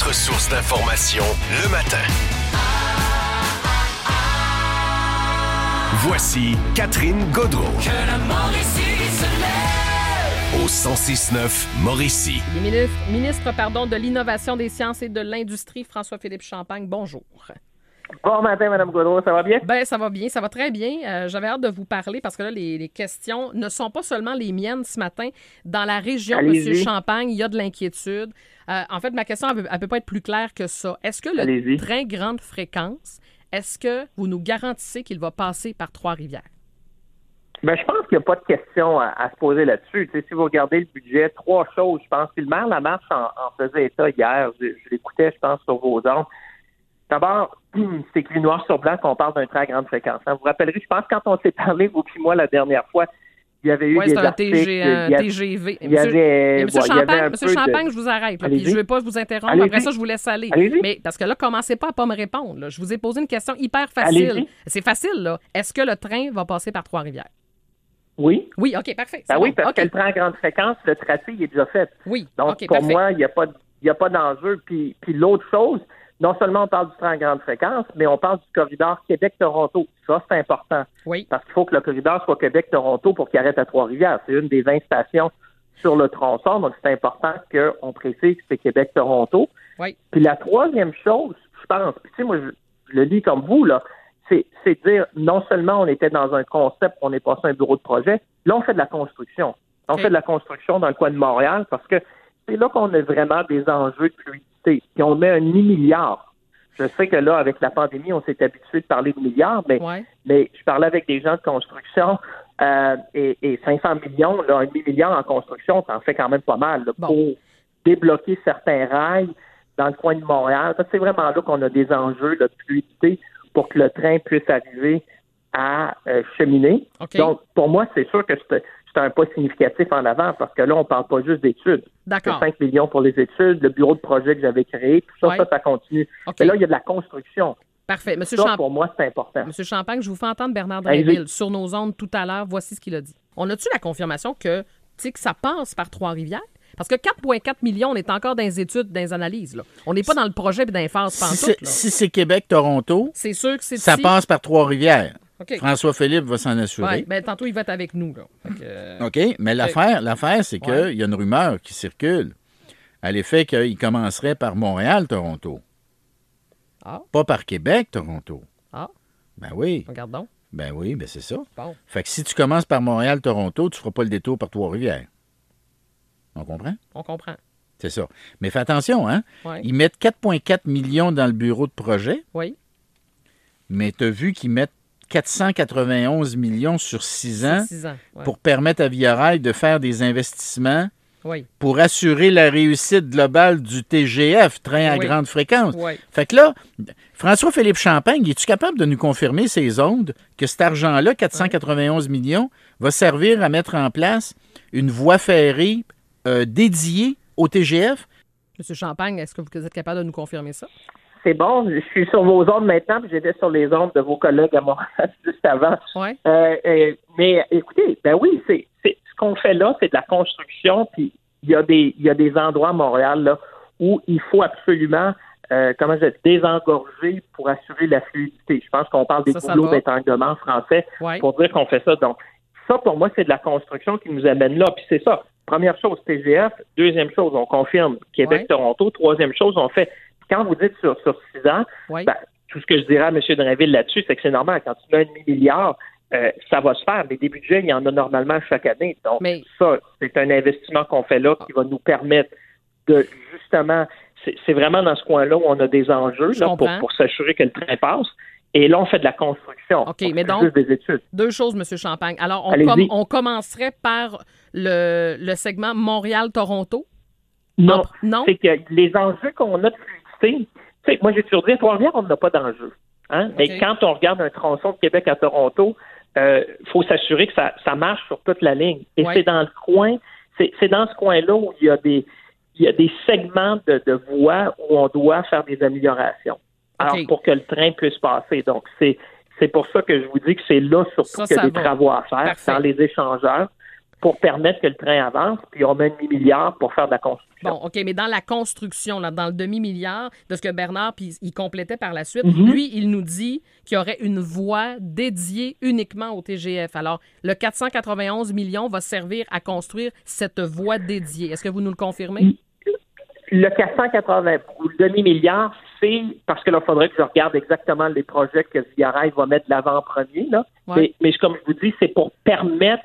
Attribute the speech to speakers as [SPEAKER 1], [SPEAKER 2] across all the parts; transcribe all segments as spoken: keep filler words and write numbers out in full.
[SPEAKER 1] votre source d'information le matin. Voici Catherine Gaudreault.
[SPEAKER 2] Que la Mauricie se lève.
[SPEAKER 1] Au cent six neuf Mauricie.
[SPEAKER 3] Le ministre, ministre pardon, de l'Innovation, des Sciences et de l'Industrie, François-Philippe Champagne, bonjour.
[SPEAKER 4] Bon matin, Mme Gaudreault, ça va bien?
[SPEAKER 3] Ben ça va bien, ça va très bien. Euh, j'avais hâte de vous parler parce que là, les, les questions ne sont pas seulement les miennes ce matin. Dans la région,
[SPEAKER 4] Allez-y.
[SPEAKER 3] M. Champagne, il y a de l'inquiétude. Euh, en fait, ma question, elle ne peut pas être plus claire que ça. Est-ce que le
[SPEAKER 4] Allez-y.
[SPEAKER 3] train grande fréquence, est-ce que vous nous garantissez qu'il va passer par Trois-Rivières?
[SPEAKER 4] Ben, je pense qu'il n'y a pas de question à, à se poser là-dessus. Tu sais, si vous regardez le budget, trois choses, je pense que le maire Lamarche en, en faisait état hier. Je, je l'écoutais, je pense, sur vos ondes. D'abord, c'est écrit noir sur blanc qu'on parle d'un train à grande fréquence. Hein. Vous vous rappellerez, je pense, quand on s'est parlé, vous et moi, la dernière fois, il y avait eu
[SPEAKER 3] Oui,
[SPEAKER 4] des
[SPEAKER 3] c'est un,
[SPEAKER 4] articles.
[SPEAKER 3] T G, un
[SPEAKER 4] il y a-
[SPEAKER 3] T G V.
[SPEAKER 4] il y avait,
[SPEAKER 3] Mais Monsieur
[SPEAKER 4] bon, il y avait
[SPEAKER 3] Champagne,
[SPEAKER 4] un
[SPEAKER 3] Monsieur
[SPEAKER 4] peu
[SPEAKER 3] Champagne,
[SPEAKER 4] de-
[SPEAKER 3] je vous arrête. Là,
[SPEAKER 4] Allez-y.
[SPEAKER 3] puis je ne veux pas vous interrompre.
[SPEAKER 4] Allez-y.
[SPEAKER 3] Après ça, je vous laisse aller.
[SPEAKER 4] Allez-y.
[SPEAKER 3] Mais parce que là, commencez pas à pas me répondre. Là. Je vous ai posé une question hyper facile.
[SPEAKER 4] Allez-y.
[SPEAKER 3] C'est facile, là. Est-ce que le train va passer par Trois-Rivières?
[SPEAKER 4] Oui.
[SPEAKER 3] Oui, OK, parfait. c'est
[SPEAKER 4] Ben
[SPEAKER 3] bon.
[SPEAKER 4] oui, parce
[SPEAKER 3] OK.
[SPEAKER 4] que le train à grande fréquence, le tracé, il est déjà fait.
[SPEAKER 3] Oui,
[SPEAKER 4] Donc,
[SPEAKER 3] OK,
[SPEAKER 4] pour
[SPEAKER 3] parfait.
[SPEAKER 4] moi, il n'y a pas, de- il y a pas d'enjeu. Puis, puis l'autre chose, non seulement on parle du train à grande fréquence, mais on parle du corridor Québec-Toronto. Ça, c'est important.
[SPEAKER 3] Oui.
[SPEAKER 4] Parce qu'il faut que le corridor soit Québec-Toronto pour qu'il arrête à Trois-Rivières. C'est une des vingt stations sur le tronçon, donc c'est important qu'on précise que c'est Québec-Toronto.
[SPEAKER 3] Oui.
[SPEAKER 4] Puis la troisième chose, je pense, puis tu sais, moi, je, je le dis comme vous, là, c'est, c'est de dire, non seulement on était dans un concept, on est passé à un bureau de projet, là, on fait de la construction. On
[SPEAKER 3] OK.
[SPEAKER 4] fait de la construction dans le coin de Montréal parce que c'est là qu'on a vraiment des enjeux de fluidité. Puis on met un demi-milliard. Je sais que là, avec la pandémie, on s'est habitué de parler de milliards, mais,
[SPEAKER 3] Ouais.
[SPEAKER 4] mais je parlais avec des gens de construction euh, et, et cinq cents millions, là, un demi-milliard en construction, ça en fait quand même pas mal là,
[SPEAKER 3] Bon.
[SPEAKER 4] pour débloquer certains rails dans le coin de Montréal. Ça, c'est vraiment là qu'on a des enjeux là, de fluidité pour que le train puisse arriver à euh, cheminer.
[SPEAKER 3] OK.
[SPEAKER 4] Donc, pour moi, c'est sûr que c'est, c'est un pas significatif en avant parce que là, on parle pas juste d'études.
[SPEAKER 3] D'accord.
[SPEAKER 4] C'est cinq millions pour les études, le bureau de projet que j'avais créé, tout ça,
[SPEAKER 3] Ouais.
[SPEAKER 4] ça, ça continue.
[SPEAKER 3] OK.
[SPEAKER 4] Mais là, il y a de la construction.
[SPEAKER 3] Parfait. Monsieur
[SPEAKER 4] Ça,
[SPEAKER 3] Champagne.
[SPEAKER 4] pour moi, c'est important.
[SPEAKER 3] Monsieur Champagne, je vous fais entendre Bernard
[SPEAKER 4] Allez-y.
[SPEAKER 3] Drinville sur nos ondes tout à l'heure. Voici ce qu'il a dit. On a-tu la confirmation que, tu sais, que ça passe par Trois-Rivières? Parce que quatre virgule quatre millions, on est encore dans les études, dans les analyses. Là. On n'est pas dans le projet et dans les phases
[SPEAKER 5] Si
[SPEAKER 3] pantoute.
[SPEAKER 5] c'est,
[SPEAKER 3] là.
[SPEAKER 5] si c'est Québec-Toronto,
[SPEAKER 3] C'est sûr que c'est
[SPEAKER 5] ça
[SPEAKER 3] ici.
[SPEAKER 5] passe par Trois-Rivières.
[SPEAKER 3] OK.
[SPEAKER 5] François-Philippe va s'en assurer.
[SPEAKER 3] Ouais, ben, tantôt, il va être avec nous. Là. Fait que, euh,
[SPEAKER 5] OK, mais l'affaire, l'affaire c'est qu'il
[SPEAKER 3] Ouais.
[SPEAKER 5] y a une rumeur qui circule à l'effet qu'il commencerait par Montréal-Toronto.
[SPEAKER 3] Ah.
[SPEAKER 5] Pas par Québec-Toronto.
[SPEAKER 3] Ah,
[SPEAKER 5] Ben oui,
[SPEAKER 3] regardons.
[SPEAKER 5] ben oui, ben c'est ça.
[SPEAKER 3] Bon.
[SPEAKER 5] Fait que si tu commences par Montréal-Toronto, tu feras pas le détour par Trois-Rivières. On comprend?
[SPEAKER 3] On comprend.
[SPEAKER 5] C'est ça. Mais fais attention, hein?
[SPEAKER 3] Ouais.
[SPEAKER 5] Ils mettent quatre virgule quatre millions dans le bureau de projet,
[SPEAKER 3] Oui.
[SPEAKER 5] mais tu as vu qu'ils mettent quatre cent quatre-vingt-onze millions sur six ans
[SPEAKER 3] Six ans. Ouais.
[SPEAKER 5] pour permettre à Via Rail de faire des investissements
[SPEAKER 3] Oui.
[SPEAKER 5] pour assurer la réussite globale du T G F, train à
[SPEAKER 3] Oui.
[SPEAKER 5] grande fréquence.
[SPEAKER 3] Oui.
[SPEAKER 5] Fait que là, François-Philippe Champagne, es-tu capable de nous confirmer ces ondes que cet argent-là, quatre cent quatre-vingt-onze millions, va servir à mettre en place une voie ferrée euh, dédiée au T G F?
[SPEAKER 3] Monsieur Champagne, est-ce que vous êtes capable de nous confirmer ça?
[SPEAKER 4] C'est bon, je suis sur vos ondes maintenant, puis j'étais sur les ondes de vos collègues à Montréal juste avant.
[SPEAKER 3] Oui.
[SPEAKER 4] Euh, euh, mais écoutez, ben oui, c'est, c'est ce qu'on fait là, c'est de la construction, puis il y a des il y a des endroits à Montréal là où il faut absolument euh, comment je dis, désengorger pour assurer la fluidité. Je pense qu'on parle des
[SPEAKER 3] Ça, ça
[SPEAKER 4] goulots
[SPEAKER 3] va.
[SPEAKER 4] d'étanglement en français
[SPEAKER 3] Oui.
[SPEAKER 4] pour dire qu'on fait ça. Donc ça, pour moi, c'est de la construction qui nous amène là. Puis c'est ça. Première chose, T G F. Deuxième chose, on confirme Québec-Toronto. Troisième chose, on fait. Quand vous dites sur, sur six ans,
[SPEAKER 3] Oui.
[SPEAKER 4] ben, tout ce que je dirais à M. Drainville là-dessus, c'est que c'est normal. Quand tu mets un demi-milliard, euh, ça va se faire. Mais des budgets, il y en a normalement chaque année. Donc,
[SPEAKER 3] Mais-
[SPEAKER 4] ça, c'est un investissement qu'on fait là qui va nous permettre de, justement, c'est, c'est vraiment dans ce coin-là où on a des enjeux
[SPEAKER 3] Je
[SPEAKER 4] là, pour,
[SPEAKER 3] comprends.
[SPEAKER 4] pour s'assurer que le train passe. Et là, on fait de la construction.
[SPEAKER 3] OK,
[SPEAKER 4] On
[SPEAKER 3] mais
[SPEAKER 4] fait
[SPEAKER 3] donc-
[SPEAKER 4] juste des études.
[SPEAKER 3] Deux choses, Monsieur Champagne. Alors, on,
[SPEAKER 4] Allez-y.
[SPEAKER 3] com- on commencerait par le, le segment Montréal-Toronto?
[SPEAKER 4] Non,
[SPEAKER 3] Ah, non?
[SPEAKER 4] c'est que les enjeux qu'on a de fluidité, tu sais, moi j'ai toujours dit, à Trois-Rivières, on n'a pas d'enjeu. Hein? Mais
[SPEAKER 3] OK.
[SPEAKER 4] quand on regarde un tronçon de Québec à Toronto, il euh, faut s'assurer que ça, ça marche sur toute la ligne. Et
[SPEAKER 3] Ouais.
[SPEAKER 4] c'est dans le coin, c'est, c'est dans ce coin-là où il y a des il y a des segments de, de voies où on doit faire des améliorations. Alors,
[SPEAKER 3] OK.
[SPEAKER 4] pour que le train puisse passer. Donc, c'est, c'est pour ça que je vous dis que c'est là surtout
[SPEAKER 3] Ça,
[SPEAKER 4] qu'il y a
[SPEAKER 3] ça
[SPEAKER 4] des
[SPEAKER 3] va.
[SPEAKER 4] travaux à faire
[SPEAKER 3] Parfait.
[SPEAKER 4] dans les échangeurs pour permettre que le train avance, puis on met un demi-milliard pour faire de la construction.
[SPEAKER 3] Bon, OK, mais dans la construction, là, dans le demi-milliard, de ce que Bernard, puis il complétait par la suite,
[SPEAKER 4] Mm-hmm.
[SPEAKER 3] lui, il nous dit qu'il y aurait une voie dédiée uniquement au T G F. Alors, le quatre cent quatre-vingt-onze millions va servir à construire cette voie dédiée. Est-ce que vous nous le confirmez?
[SPEAKER 4] Le quatre cent quatre-vingts ou le demi-milliard, c'est parce que là, il faudrait que je regarde exactement les projets que Via Rail va mettre de l'avant en premier. Là.
[SPEAKER 3] Ouais.
[SPEAKER 4] Mais, mais comme je vous dis, c'est pour permettre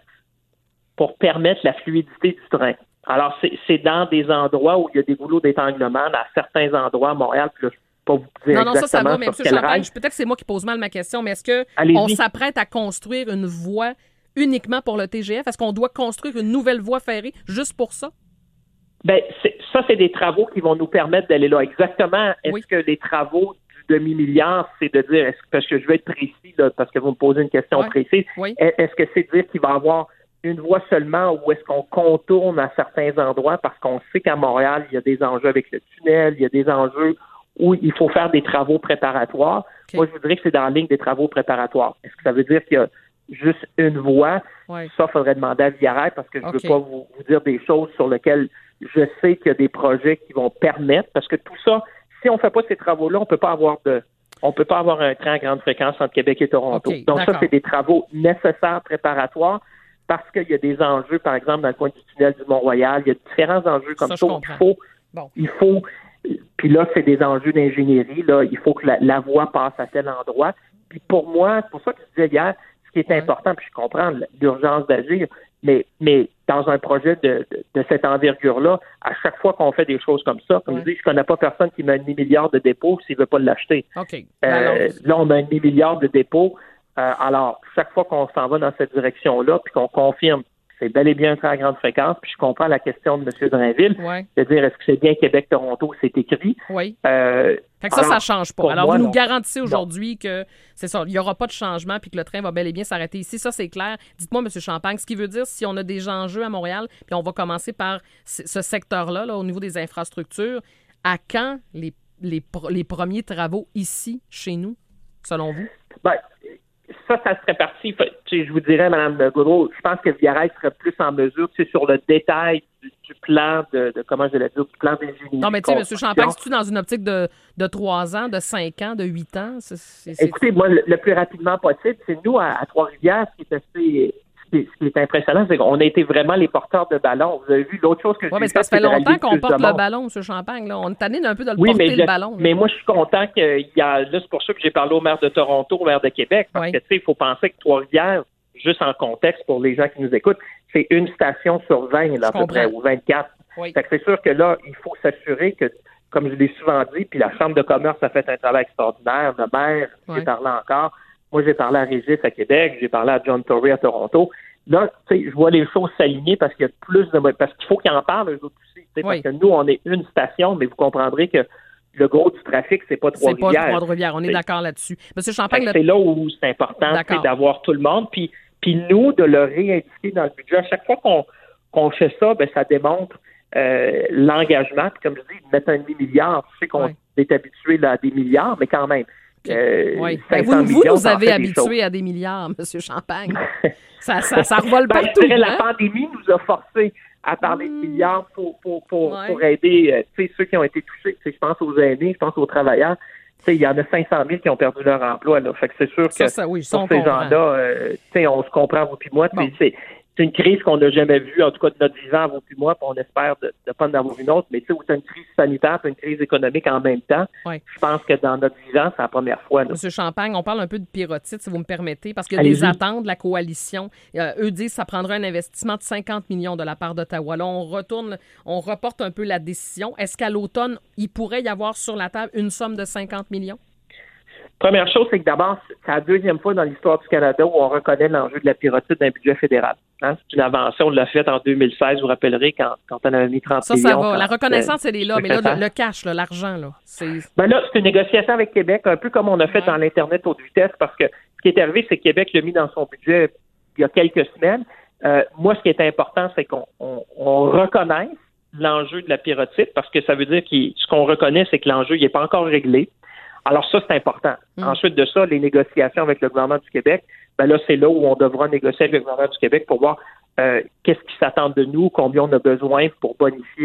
[SPEAKER 4] pour permettre la fluidité du train. Alors, c'est, c'est dans des endroits où il y a des goulots d'étanglement, dans certains endroits à Montréal, puis là, je ne peux pas vous dire
[SPEAKER 3] Non, non, ça, ça
[SPEAKER 4] exactement
[SPEAKER 3] va, mais M.
[SPEAKER 4] sur quel
[SPEAKER 3] Champagne,
[SPEAKER 4] rail.
[SPEAKER 3] peut-être que c'est moi qui pose mal ma question, mais est-ce qu'on
[SPEAKER 4] Allez-y.
[SPEAKER 3] s'apprête à construire une voie uniquement pour le T G F? Est-ce qu'on doit construire une nouvelle voie ferrée juste pour ça?
[SPEAKER 4] Ben, c'est, ça, c'est des travaux qui vont nous permettre d'aller là. Exactement. Est-ce
[SPEAKER 3] Oui.
[SPEAKER 4] que les travaux du demi-milliard, c'est de dire, est-ce, parce que je vais être précis, là, parce que vous me posez une question
[SPEAKER 3] Ouais.
[SPEAKER 4] précise,
[SPEAKER 3] Oui.
[SPEAKER 4] est-ce que c'est de dire qu'il va y avoir une voie seulement ou est-ce qu'on contourne à certains endroits parce qu'on sait qu'à Montréal, il y a des enjeux avec le tunnel, il y a des enjeux où il faut faire des travaux préparatoires.
[SPEAKER 3] Okay.
[SPEAKER 4] Moi, je voudrais que c'est dans la ligne des travaux préparatoires. Est-ce que ça veut dire qu'il y a juste une voie?
[SPEAKER 3] Ouais.
[SPEAKER 4] Ça, il faudrait demander à Via Rail parce que je ne
[SPEAKER 3] OK.
[SPEAKER 4] veux pas vous, vous dire des choses sur lesquelles je sais qu'il y a des projets qui vont permettre, parce que tout ça, si on ne fait pas ces travaux-là, on ne peut pas avoir de on peut pas avoir un train à grande fréquence entre Québec et Toronto.
[SPEAKER 3] OK,
[SPEAKER 4] Donc
[SPEAKER 3] d'accord.
[SPEAKER 4] ça, c'est des travaux nécessaires, préparatoires, parce qu'il y a des enjeux, par exemple, dans le coin du tunnel du Mont-Royal, il y a différents enjeux comme
[SPEAKER 3] Ça,
[SPEAKER 4] ça.
[SPEAKER 3] je
[SPEAKER 4] où il
[SPEAKER 3] comprends.
[SPEAKER 4] faut,
[SPEAKER 3] Bon.
[SPEAKER 4] il faut, puis là, c'est des enjeux d'ingénierie. Là, il faut que la, la voie passe à tel endroit. Puis pour moi, c'est pour ça que je disais hier, ce qui est
[SPEAKER 3] Ouais.
[SPEAKER 4] important, puis je comprends l'urgence d'agir, mais, mais dans un projet de, de, de cette envergure-là, à chaque fois qu'on fait des choses comme ça, comme
[SPEAKER 3] Ouais.
[SPEAKER 4] je dis, je connais pas personne qui met un demi-milliard de dépôt s'il veut pas l'acheter.
[SPEAKER 3] OK.
[SPEAKER 4] Euh,
[SPEAKER 3] Alors,
[SPEAKER 4] là, on a un demi-milliard de dépôt. Euh, alors, chaque fois qu'on s'en va dans cette direction-là, puis qu'on confirme que c'est bel et bien un train à grande fréquence, puis je comprends la question de M. Drainville,
[SPEAKER 3] ouais,
[SPEAKER 4] de dire est-ce que c'est bien Québec-Toronto, c'est écrit.
[SPEAKER 3] oui.
[SPEAKER 4] Euh,
[SPEAKER 3] Fait que ça,
[SPEAKER 4] alors,
[SPEAKER 3] ça change pas.
[SPEAKER 4] pour
[SPEAKER 3] Alors,
[SPEAKER 4] moi,
[SPEAKER 3] vous nous
[SPEAKER 4] non.
[SPEAKER 3] garantissez aujourd'hui que c'est ça, il n'y aura pas de changement puis que le train va bel et bien s'arrêter ici. Ça, c'est clair. Dites-moi, M. Champagne, ce qui veut dire si on a des enjeux à Montréal, puis on va commencer par c- ce secteur-là, là, au niveau des infrastructures, à quand les, les, pr- les premiers travaux ici, chez nous, selon vous?
[SPEAKER 4] Ben, ça, ça serait parti. Fait- tu sais, je vous dirais, Mme Gaudreau, je pense que Via Rail serait plus en mesure, tu sais, sur le détail du, du plan de, de, comment je l'ai dit, du plan d'ingénierie.
[SPEAKER 3] Non, mais tu sais, M.
[SPEAKER 4] construction.
[SPEAKER 3] Champagne, c'est-tu dans une optique de, de trois ans, de cinq ans, de huit ans? C'est, c'est, c'est-
[SPEAKER 4] Écoutez, moi, le, le plus rapidement possible, c'est nous, à, à Trois-Rivières, ce qui est assez... Ce qui est, ce qui est impressionnant, c'est qu'on a été vraiment les porteurs de ballons. Vous avez vu l'autre chose que
[SPEAKER 3] Oui,
[SPEAKER 4] j'ai
[SPEAKER 3] mais c'est parce que
[SPEAKER 4] fait,
[SPEAKER 3] ça fait
[SPEAKER 4] c'est de
[SPEAKER 3] longtemps
[SPEAKER 4] rallier
[SPEAKER 3] qu'on
[SPEAKER 4] plus
[SPEAKER 3] porte
[SPEAKER 4] de
[SPEAKER 3] le
[SPEAKER 4] monde.
[SPEAKER 3] ballon, M. Champagne. Là. On est tanné d'un peu de le
[SPEAKER 4] Oui,
[SPEAKER 3] porter,
[SPEAKER 4] mais,
[SPEAKER 3] le
[SPEAKER 4] je-
[SPEAKER 3] ballon. là.
[SPEAKER 4] mais moi, je suis content qu'il y a... Là, c'est pour ça que j'ai parlé au maire de Toronto, au maire de Québec, parce
[SPEAKER 3] Oui.
[SPEAKER 4] que, tu sais, il faut penser que Trois-Rivières, juste en contexte pour les gens qui nous écoutent, c'est une station sur vingt, là, à
[SPEAKER 3] Je
[SPEAKER 4] peu près,
[SPEAKER 3] comprends.
[SPEAKER 4] ou vingt-quatre.
[SPEAKER 3] Oui.
[SPEAKER 4] Fait que c'est sûr que là, il faut s'assurer que, comme je l'ai souvent dit, puis la Chambre de commerce a fait un travail extraordinaire, le maire,
[SPEAKER 3] Ouais.
[SPEAKER 4] j'ai parlé encore. Moi, j'ai parlé à Régis à Québec, j'ai parlé à John Tory à Toronto. Là, tu sais, je vois les choses s'aligner parce qu'il y a plus de... Parce qu'il faut qu'ils en parlent, eux autres aussi. tu sais,
[SPEAKER 3] Oui.
[SPEAKER 4] Parce que nous, on est une station, mais vous comprendrez que le gros du trafic, c'est pas
[SPEAKER 3] C'est pas
[SPEAKER 4] Trois-Rivières.
[SPEAKER 3] Trois-Rivières. On est
[SPEAKER 4] C'est-
[SPEAKER 3] d'accord là-dessus. M.
[SPEAKER 4] Fait
[SPEAKER 3] Champagne,
[SPEAKER 4] que
[SPEAKER 3] le-
[SPEAKER 4] c'est là où c'est important tu sais,
[SPEAKER 3] D'accord.
[SPEAKER 4] d'avoir tout le monde. Puis, puis nous, de le réindiquer dans le budget. À chaque fois qu'on qu'on fait ça, ben, ça démontre euh, l'engagement. Puis comme je dis, de mettre un demi-milliard, je sais qu'on
[SPEAKER 3] Ouais.
[SPEAKER 4] est habitué là, à des milliards, mais quand même. euh,
[SPEAKER 3] oui. Ben,
[SPEAKER 4] cinq cents
[SPEAKER 3] vous, vous
[SPEAKER 4] millions,
[SPEAKER 3] nous
[SPEAKER 4] ça en
[SPEAKER 3] avez
[SPEAKER 4] fait des choses.
[SPEAKER 3] habitués à des milliards, M. Champagne. ça, ça, ça revole
[SPEAKER 4] Ben,
[SPEAKER 3] partout.
[SPEAKER 4] je dirais, la
[SPEAKER 3] hein?
[SPEAKER 4] pandémie nous a forcé à parler de milliards pour, pour, pour,
[SPEAKER 3] Ouais.
[SPEAKER 4] pour aider euh, tu sais, ceux qui ont été touchés. Tu sais, je pense aux aînés, je pense aux travailleurs. Tu sais, il y en a cinq cent mille qui ont perdu leur emploi. Là. Fait que c'est sûr
[SPEAKER 3] Ça,
[SPEAKER 4] que
[SPEAKER 3] ça, oui, ça,
[SPEAKER 4] pour
[SPEAKER 3] on
[SPEAKER 4] ces
[SPEAKER 3] comprend.
[SPEAKER 4] gens-là, euh, tu sais, on se comprend, vous puis moi. tu sais,
[SPEAKER 3] Bon.
[SPEAKER 4] C'est, c'est une crise qu'on n'a jamais vue, en tout cas de notre vivant, vous puis moi, puis on espère de ne pas en avoir une autre. Mais tu sais, où tu as une crise sanitaire et une crise économique en même temps,
[SPEAKER 3] Ouais.
[SPEAKER 4] je pense que dans notre vivant, c'est la première fois. Là.
[SPEAKER 3] M. Champagne, on parle un peu de pyrotite, si vous me permettez, parce qu'il y a des
[SPEAKER 4] Allez-y.
[SPEAKER 3] attentes de la coalition. Euh, eux disent que ça prendra un investissement de cinquante millions de la part d'Ottawa. Là, on retourne, on reporte un peu la décision. Est-ce qu'à l'automne, il pourrait y avoir sur la table une somme de cinquante millions?
[SPEAKER 4] Première chose, c'est que d'abord, c'est la deuxième fois dans l'histoire du Canada où on reconnaît l'enjeu de la pyrotite d'un budget fédéral. Hein? C'est une avancée, on l'a faite en deux mille seize, vous vous rappellerez, quand, quand on avait mis trente
[SPEAKER 3] Ça,
[SPEAKER 4] millions.
[SPEAKER 3] ça va.
[SPEAKER 4] quand-
[SPEAKER 3] La reconnaissance,
[SPEAKER 4] euh,
[SPEAKER 3] elle est là,
[SPEAKER 4] je
[SPEAKER 3] mais là,
[SPEAKER 4] fais ça.
[SPEAKER 3] le, le cash, là, l'argent, là, c'est...
[SPEAKER 4] Ben là, c'est une négociation avec Québec, un peu comme on a fait
[SPEAKER 3] Ouais.
[SPEAKER 4] dans l'Internet haute vitesse, parce que ce qui est arrivé, c'est que Québec l'a mis dans son budget il y a quelques semaines. Euh, moi, ce qui est important, c'est qu'on on, on reconnaisse l'enjeu de la pyrotite, parce que ça veut dire que ce qu'on reconnaît, c'est que l'enjeu n'est pas encore réglé. Alors ça, c'est important.
[SPEAKER 3] Mm.
[SPEAKER 4] Ensuite de ça, les négociations avec le gouvernement du Québec, ben là, c'est là où on devra négocier avec le gouvernement du Québec pour voir euh, qu'est-ce qui s'attend de nous, combien on a besoin pour bonifier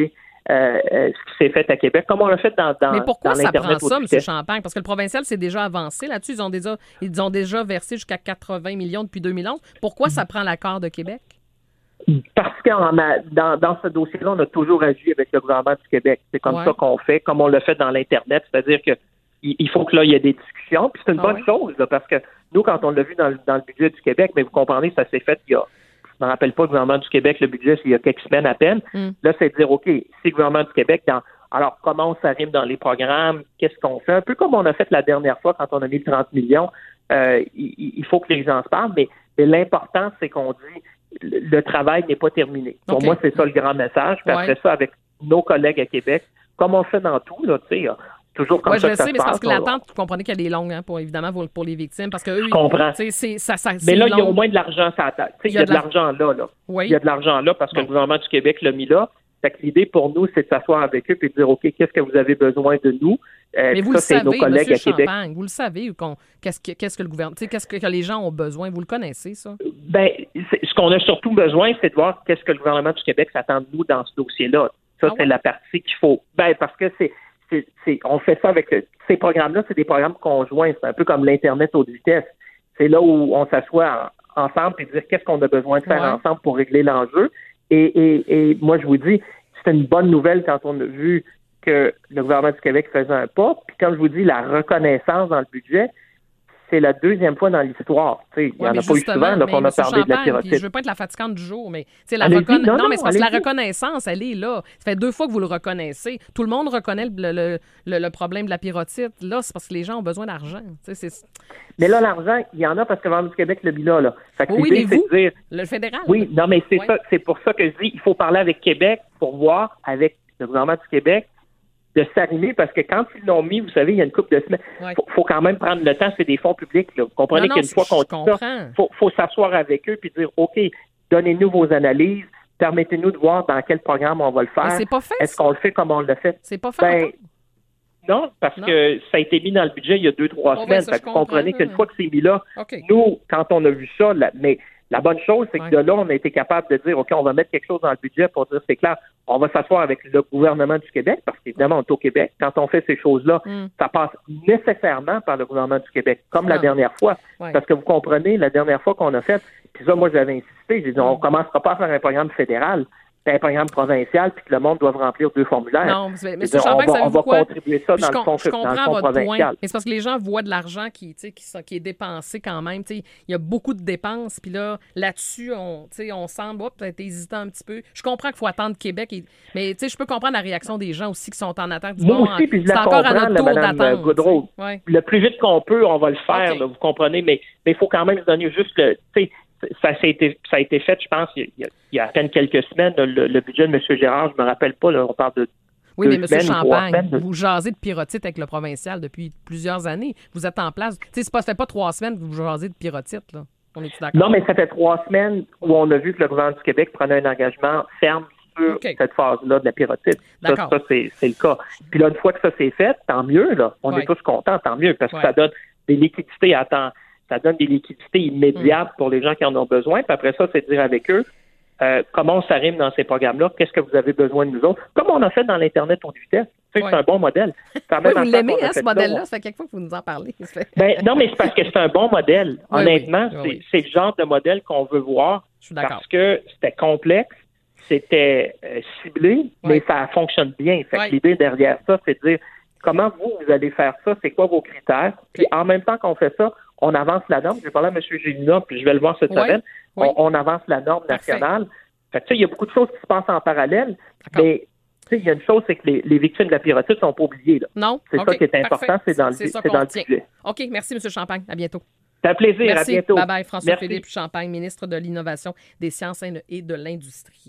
[SPEAKER 4] euh, ce qui s'est fait à Québec, comme on l'a fait dans, dans,
[SPEAKER 3] Mais pourquoi
[SPEAKER 4] dans
[SPEAKER 3] ça prend
[SPEAKER 4] l'Internet
[SPEAKER 3] ça,
[SPEAKER 4] haute
[SPEAKER 3] M.
[SPEAKER 4] vitesse.
[SPEAKER 3] Champagne? Parce que le provincial s'est déjà avancé là-dessus. Ils ont déjà, ils ont déjà versé jusqu'à quatre-vingts millions depuis deux mille onze. Pourquoi ça prend l'accord de Québec?
[SPEAKER 4] Parce que dans, dans ce dossier-là, on a toujours agi avec le gouvernement du Québec. C'est comme
[SPEAKER 3] ouais.
[SPEAKER 4] ça qu'on fait, comme on l'a fait dans l'Internet. C'est-à-dire que il faut que là, il y ait des discussions. Puis c'est une
[SPEAKER 3] ah
[SPEAKER 4] bonne
[SPEAKER 3] ouais? chose,
[SPEAKER 4] là, parce que nous, quand on l'a vu dans, dans le budget du Québec, mais vous comprenez, ça s'est fait il y a, je ne me rappelle pas, le gouvernement du Québec, le budget, c'est il y a quelques semaines à peine. Mm. Là, c'est de dire, OK, si le gouvernement du Québec, dans, alors comment ça rime dans les programmes, qu'est-ce qu'on fait? Un peu comme on a fait la dernière fois quand on a mis trente millions, euh, il, il faut que les gens se parlent, mais, mais l'important, c'est qu'on dit, le, le travail n'est pas terminé. Pour
[SPEAKER 3] okay.
[SPEAKER 4] moi, c'est ça le grand message. Puis ouais. après ça, avec nos collègues à Québec, comme on fait dans tout, là, tu sais, toujours comme
[SPEAKER 3] ouais,
[SPEAKER 4] ça
[SPEAKER 3] je
[SPEAKER 4] que ça
[SPEAKER 3] sais,
[SPEAKER 4] se
[SPEAKER 3] mais c'est parce
[SPEAKER 4] passe,
[SPEAKER 3] que l'attente, vous comprenez qu'elle est longue, hein, pour, évidemment, pour, pour les victimes. Parce que eux,
[SPEAKER 4] je comprends.
[SPEAKER 3] C'est, c'est, ça, ça,
[SPEAKER 4] mais là,
[SPEAKER 3] long.
[SPEAKER 4] il y a au moins de l'argent sur la table. Il y a de l'argent là. là.
[SPEAKER 3] Oui.
[SPEAKER 4] Il y a de l'argent là parce que bon. le gouvernement du Québec l'a mis là. Fait que l'idée pour nous, c'est de s'asseoir avec eux et de dire, OK, qu'est-ce que vous avez besoin de nous?
[SPEAKER 3] Euh, mais vous
[SPEAKER 4] ça,
[SPEAKER 3] le
[SPEAKER 4] c'est
[SPEAKER 3] savez,
[SPEAKER 4] nos collègues
[SPEAKER 3] M.
[SPEAKER 4] à Québec.
[SPEAKER 3] Champagne, vous le savez, qu'est-ce que, qu'est-ce que le gouvernement, qu'est-ce que les gens ont besoin? Vous le connaissez, ça?
[SPEAKER 4] Ben, ce qu'on a surtout besoin, c'est de voir qu'est-ce que le gouvernement du Québec s'attend de nous dans ce dossier-là. Ça, ah c'est ouais? la partie qu'il faut. Ben, parce que c'est C'est, c'est, on fait ça avec le, ces programmes-là, c'est des programmes conjoints. C'est un peu comme l'Internet haute vitesse. C'est là où on s'assoit en, ensemble et dire qu'est-ce qu'on a besoin de faire ouais. ensemble pour régler l'enjeu. Et, et, et moi, je vous dis, c'est une bonne nouvelle quand on a vu que le gouvernement du Québec faisait un pas. Puis comme je vous dis, la reconnaissance dans le budget, c'est la deuxième fois dans l'histoire. Il n'y ouais, en a pas eu souvent là, qu'on a parlé de la pyrotite.
[SPEAKER 3] Je ne veux pas être la fatigante du jour, mais la reconna... non, non, non, mais c'est parce que la reconnaissance, elle est là. Ça fait deux fois que vous le reconnaissez. Tout le monde reconnaît le, le, le, le problème de la pyrotite. Là, c'est parce que les gens ont besoin d'argent. C'est...
[SPEAKER 4] Mais là, l'argent, il y en a parce que le gouvernement du Québec l'a mis là. là. Fait que
[SPEAKER 3] oui,
[SPEAKER 4] l'idée,
[SPEAKER 3] mais vous,
[SPEAKER 4] c'est de dire...
[SPEAKER 3] le fédéral.
[SPEAKER 4] Oui, non, mais c'est,
[SPEAKER 3] ouais.
[SPEAKER 4] ça, c'est pour ça que je dis il faut parler avec Québec pour voir avec le gouvernement du Québec de s'arrimer, parce que quand ils l'ont mis, vous savez, il y a une couple de semaines, il ouais. faut, faut quand même prendre le temps, c'est des fonds publics. Là. Vous comprenez non, non, qu'une fois qu'on dit ça, il faut, faut s'asseoir avec eux et dire, OK, donnez-nous vos analyses, permettez-nous de voir dans quel programme on va le faire.
[SPEAKER 3] Mais c'est pas fait,
[SPEAKER 4] Est-ce qu'on le fait comme on l'a fait?
[SPEAKER 3] C'est pas fait
[SPEAKER 4] ben, non, parce non. que ça a été mis dans le budget il y a deux, trois oh, semaines. Ben, ça, vous comprenez qu'une fois que c'est mis là, okay. nous, quand on a vu ça, là, mais la bonne chose, c'est que ouais. de là, on a été capable de dire, OK, on va mettre quelque chose dans le budget pour dire, c'est clair, on va s'asseoir avec le gouvernement du Québec, parce qu'évidemment, on est au Québec. Quand on fait ces choses-là, mm. ça passe nécessairement par le gouvernement du Québec, comme ah. la dernière fois. Ouais. Parce que vous comprenez, la dernière fois qu'on a fait, puis ça, moi, j'avais insisté, j'ai dit, mm. on ne commencera pas à faire un programme fédéral, un programme provincial, puis que le monde doit remplir deux formulaires.
[SPEAKER 3] Non, mais M. Champagne,
[SPEAKER 4] on va, on va
[SPEAKER 3] quoi?
[SPEAKER 4] contribuer ça dans, com- le fond,
[SPEAKER 3] je comprends
[SPEAKER 4] dans le fond
[SPEAKER 3] votre
[SPEAKER 4] provincial.
[SPEAKER 3] point, mais c'est parce que les gens voient de l'argent qui, qui, qui est dépensé quand même. Il y a beaucoup de dépenses, puis là, là-dessus, on, on semble oh, peut-être hésitant un petit peu. Je comprends qu'il faut attendre Québec, et, mais je peux comprendre la réaction des gens aussi qui sont en attente.
[SPEAKER 4] Moi
[SPEAKER 3] bon,
[SPEAKER 4] aussi, puis je
[SPEAKER 3] c'est
[SPEAKER 4] la
[SPEAKER 3] encore
[SPEAKER 4] comprends,
[SPEAKER 3] à notre tour
[SPEAKER 4] Mme
[SPEAKER 3] d'attendre.
[SPEAKER 4] Gaudreau.
[SPEAKER 3] Ouais.
[SPEAKER 4] Le plus vite qu'on peut, on va le faire,
[SPEAKER 3] okay.
[SPEAKER 4] là, vous comprenez, mais il faut quand même se donner juste le... Ça, ça, a été, ça a été fait, je pense, il y a, il y a à peine quelques semaines. Le, le budget de M. Gérard, je me rappelle pas, là, on parle de
[SPEAKER 3] Oui,
[SPEAKER 4] deux
[SPEAKER 3] mais
[SPEAKER 4] semaines,
[SPEAKER 3] M. Champagne,
[SPEAKER 4] semaines,
[SPEAKER 3] vous jasez de pyrotite avec le provincial depuis plusieurs années. Vous êtes en place. Tu sais, ça fait pas trois semaines que vous jasez de pyrotite, là. On est-tu d'accord?
[SPEAKER 4] Non, mais ça fait trois semaines où on a vu que le gouvernement du Québec prenait un engagement ferme sur okay. cette phase-là de la pyrotite.
[SPEAKER 3] D'accord.
[SPEAKER 4] Ça, ça c'est, c'est le cas. Puis là, une fois que ça c'est fait, tant mieux, là. On ouais. est tous contents, tant mieux, parce que ouais. ça donne des liquidités à temps. Ça donne des liquidités immédiates mmh. pour les gens qui en ont besoin. Puis après ça, c'est de dire avec eux euh, comment on s'arrime dans ces programmes-là, qu'est-ce que vous avez besoin de nous autres, comme on a fait dans l'Internet haute vitesse. Tu sais, ouais. C'est un bon modèle.
[SPEAKER 3] Oui, vous l'aimez, hein, ce modèle-là? Ça fait quelques fois que vous nous en parlez.
[SPEAKER 4] Ben, non, mais c'est parce que c'est un bon modèle. Oui, Honnêtement, oui. Oui. C'est, c'est le genre de modèle qu'on veut voir.
[SPEAKER 3] Je suis d'accord.
[SPEAKER 4] Parce que c'était complexe, c'était euh, ciblé, oui. mais ça fonctionne bien. Fait oui. que l'idée derrière ça, c'est de dire comment vous, vous allez faire ça, c'est quoi vos critères. Puis okay. en même temps qu'on fait ça, on avance la norme. Je vais parler à M. Gélinas, puis je vais le voir cette oui, semaine. Oui. On, on avance la norme nationale. Fait que, il y a beaucoup de choses qui se passent en parallèle, D'accord. mais il y a une chose, c'est que les, les victimes de la pyrotite ne sont pas oubliées. Là.
[SPEAKER 3] Non.
[SPEAKER 4] C'est
[SPEAKER 3] okay.
[SPEAKER 4] ça qui est important,
[SPEAKER 3] Parfait.
[SPEAKER 4] c'est dans le,
[SPEAKER 3] c'est
[SPEAKER 4] c'est dans le budget.
[SPEAKER 3] OK, merci M. Champagne. À bientôt.
[SPEAKER 4] C'est un plaisir.
[SPEAKER 3] Merci.
[SPEAKER 4] À bientôt.
[SPEAKER 3] Bye-bye. François
[SPEAKER 4] Merci.
[SPEAKER 3] Philippe Champagne, ministre de l'Innovation, des Sciences et de l'Industrie.